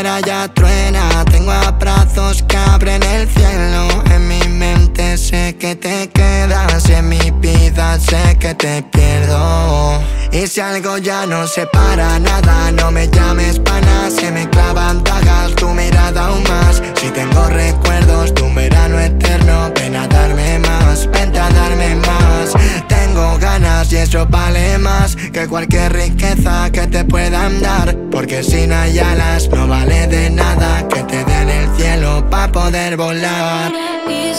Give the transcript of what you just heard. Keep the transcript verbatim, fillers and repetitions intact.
primavera ya truena. Tengo abrazos que abren el cielo. En mi mente sé que te quedas y en mi vida sé que te pierdo. Y si algo ya no se para nada, no me llames pana. Se me clavan dagas, tu mirada aún más. Si tengo recuerdos de un verano eterno, ven a darme más, vente a darme más. Tengo ganas y eso vale más que cualquier riqueza que te puedan dar. Porque si no hay alas no vale de nada que te den el cielo pa' poder volar.